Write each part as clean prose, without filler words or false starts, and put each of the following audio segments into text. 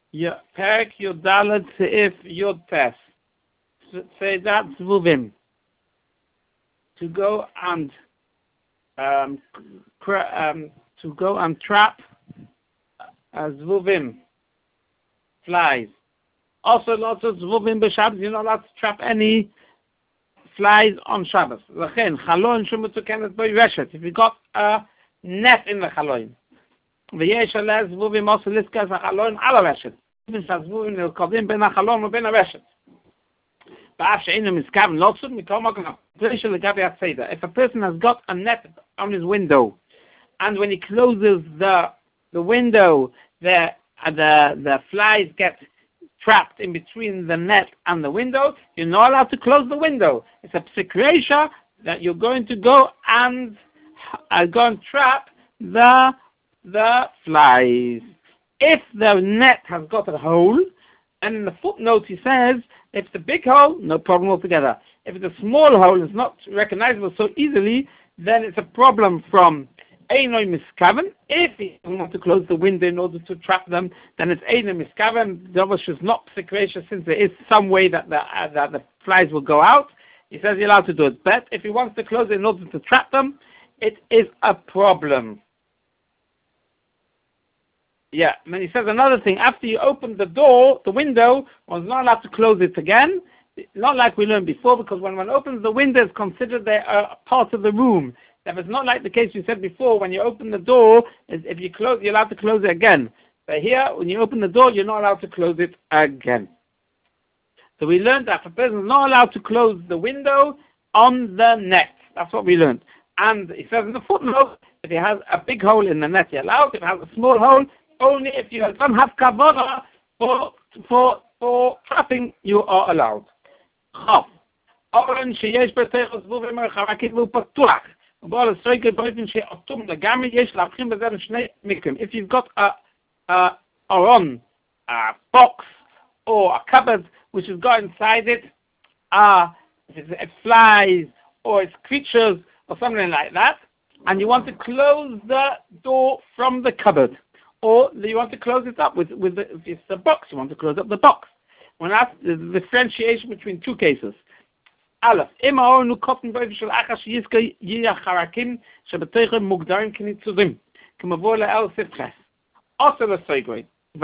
Perek Yudalad Seif Yud Tes. Say that Zvuvim. To go and trap Zvuvim, flies. Also, lots of Zvuvim b'Shabbos. You're not allowed to trap any flies on Shabbos. If you got a net in the Chaloin, ויש עליה זבובים also לזכaz החלון על הרשת. שהזבובים נלכדים בין החלון ובין הרשת. ואף שאינו מסכוון לא פשוט מכל מקום. זה שלגבי הסדר. If a person has got a net on his window, and when he closes the window, the flies get trapped in between the net and the window, you're not allowed to close the window. It's a psikresha that you're going to go and trap the flies. If the net has got a hole, and in the footnote he says, if it's a big hole, no problem altogether. If it's a small hole, it's not recognizable so easily, then it's a problem from Einoi Miskaven. If you want to close the window in order to trap them, then it's Einoi Miskaven. The obvious is not secretion, since there is some way that the flies will go out. He says you're allowed to do it. But if he wants to close it in order to trap them, it is a problem. Yeah, and then he says another thing. After you open the door, the window, one's not allowed to close it again. Not like we learned before, because when one opens the window, it's considered they're a part of the room. That is not like the case you said before. When you open the door, if you close, you're allowed to close it again. But here, when you open the door, you're not allowed to close it again. So we learned that if a person is not allowed to close the window on the net. That's what we learned. And he says in the footnote, if he has a big hole in the net, you're allowed. If it has a small hole, only if you don't have kavana for trapping, you are allowed. If you've got a box or a cupboard which has got inside it it's flies or it's creatures or something like that, and you want to close the door from the cupboard, or you want to close it up with if it's a box, you want to close up the box. When that's the differentiation between two cases. Aleph, also the segue.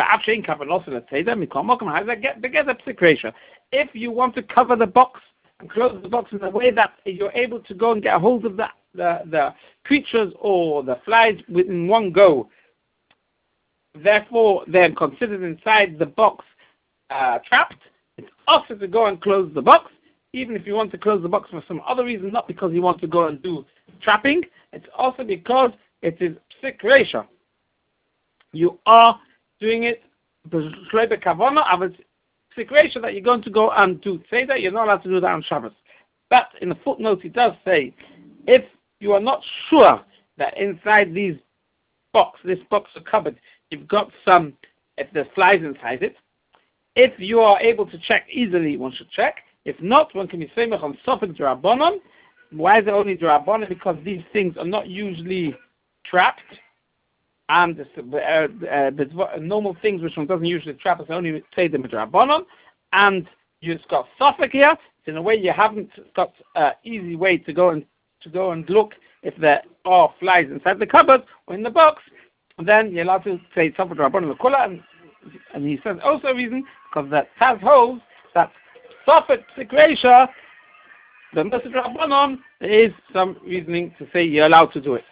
If you want to cover the box and close the box in a way that you're able to go and get a hold of the creatures or the flies within one go, therefore they're considered inside the box trapped, it's also to go and close the box. Even if you want to close the box for some other reason, not because you want to go and do trapping, it's also because it is psikresha. You are doing it b'shleibe kavana, but it's psikresha that you're going to go and do seder. You're not allowed to do that on Shabbos. But in the footnote, he does say, if you are not sure that inside this box or cupboard, you've got if there's flies inside it, if you are able to check easily, one should check. If not, one can be samech on sofek d'Rabbanan. Why is it only d'Rabbanan? Because these things are not usually trapped, and normal things which one doesn't usually trap, is only say them d'Rabbanan. And you've got sofek here. In a way, you haven't got an easy way to go and look if there are flies inside the cupboard or in the box. Then you're allowed to say sofek d'Rabbanan l'kula, and he says also a reason because that Taz holds that Sofek Psikresha, the message of Rabbanon, there is some reasoning to say you're allowed to do it.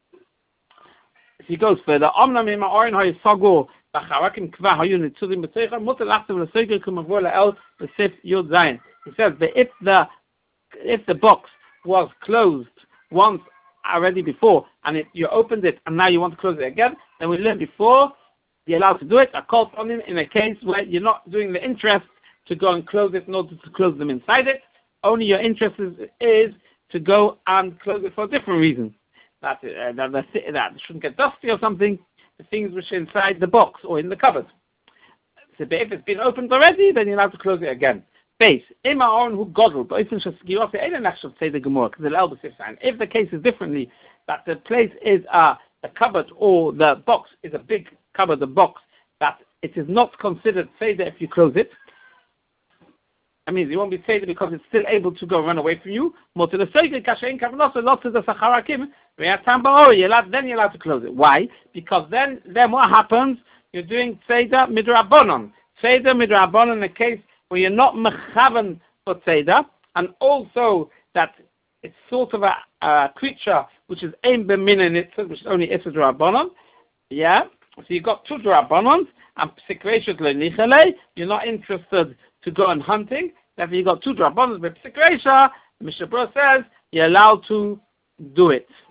He goes further. He says that if the box was closed once already before, and you opened it and now you want to close it again, then we learned before you're allowed to do it. I called on him in a case where you're not doing the interest to go and close it in order to close them inside it. Only your interest is to go and close it for a different reason. That shouldn't get dusty or something, the things which are inside the box or in the cupboard. So if it's been opened already, then you're allowed to close it again. Base. If the case is differently, that the place is the cupboard or the box is a big cupboard, the box that it is not considered Seder if you close it. That means you won't be Seder because it's still able to go run away from you. More to the Seder, Kashein Kavanosa, lots of the Sacharakim, then you're allowed to close it. Why? Because then what happens? You're doing Seder Midrabanon. Seder Midrabanon in a case where you're not Mechavan for Seder, and also that it's sort of a creature which is Ein B'min in it, which is only Issa Drabanon. Yeah? So you've got two Drabanons, and Psikreishus Le'nichele, you're not interested to go on hunting. Therefore you've got two Drabanons, but Psikreisha, Mishnah Berurah says, you're allowed to do it.